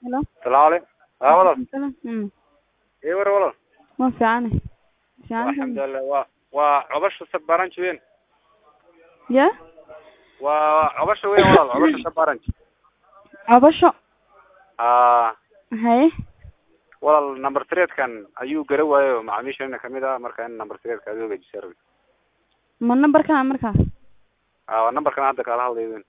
Hello. السلام عليكم. والله Salam. ايه ور والله Ma fiicane. والحمد Fiicane. لله وعبش سبارانش وين Ya? وعبش وين والله عبش سبارانش Cabasho. Haye. والله النمبر 3 كان ayuu garan waayo macaamiishana kamida marka in number 3 ka adoga jisarbi Ma numberka markaa? numberkan hadda kala hadlayeen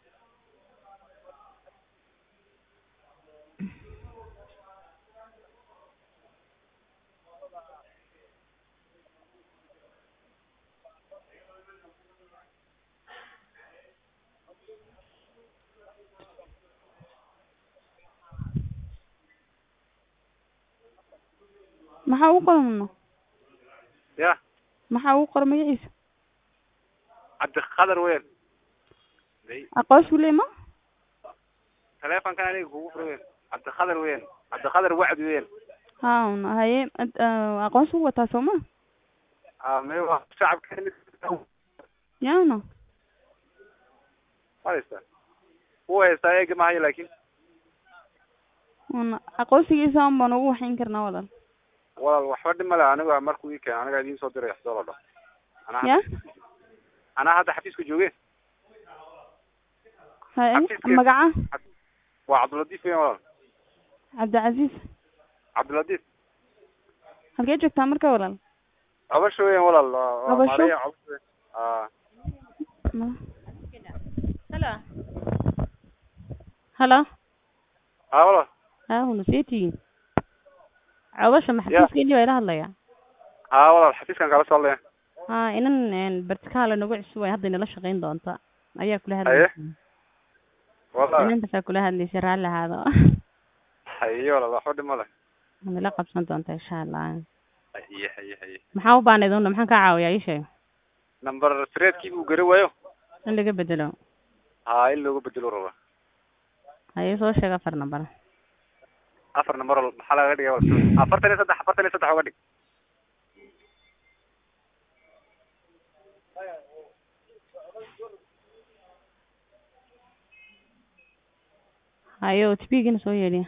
Maxaa uu qorno? ya Maxaa uu qor magaciisa? عبد القادر وين Aqoos wali ma? تليفون كان عليك هو وين عبد القادر وين عبد القادر وعد وين Haye aqoos uu wataa Soomaa? ما هو شعب كان Yaano. هذا هو يستاهل ما هي لكن Aqoosigiisa aan baan ugu waxin karnaa walaal. والله waxba dhimala aniga markuu ii keen aniga idin soo diray xdoolada Ya? ana hadda xafiiska joogay Haye magaca? waa Cabduladiif weyn walaal Cabdicaziz. Cabduladiif Halkee joogtaa markaa walaal? abasho weyn walaal Abasho? Maria Hello. Hello. walaal Huna seetiin. Cabasho maxafiiskeenii waa ila hadlayaa. walaal xafiiskan kala soo leeyahay inan bartikaala nagu cusub ay hadda inala shaqayn doonta ayaa kula hadlaysa walaal inanta kula hadlaysa raali lahaado hayo walaal waxba dhimala nala qabsan doonta insha Allah haye maxaa u baahnay doonta maxaan ka caawiyaa ii sheeg number 3 kii uu garan waayo in laga bedelo in loogu bedelo raba haye soo sheeg afar number maxaa laga dhigay walaal 43 uga dhig haye OTP-gina soo yeedhiya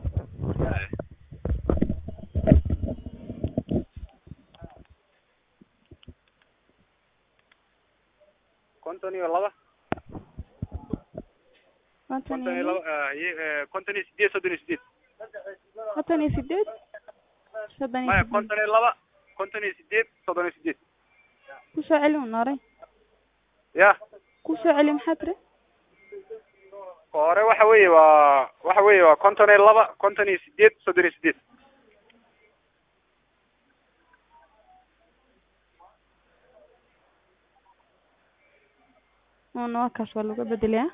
konton iyo laba konton iyo sideed soddon iyo sideed konton iyo sideed soddon maya iyo konton iyo laba konton iyo sideed soddon iyo sideed kusoo celi noore ya kusoo celi maxaa tiri hore waxa weeye waa konton iyo laba konton iyo sideed soddon iyo sideed waa kaas waa laga bedelayaa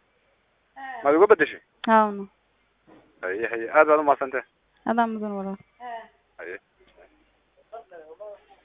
maad uga bedeshay haawna haye aad baad umaadsantay adaa mudan walaal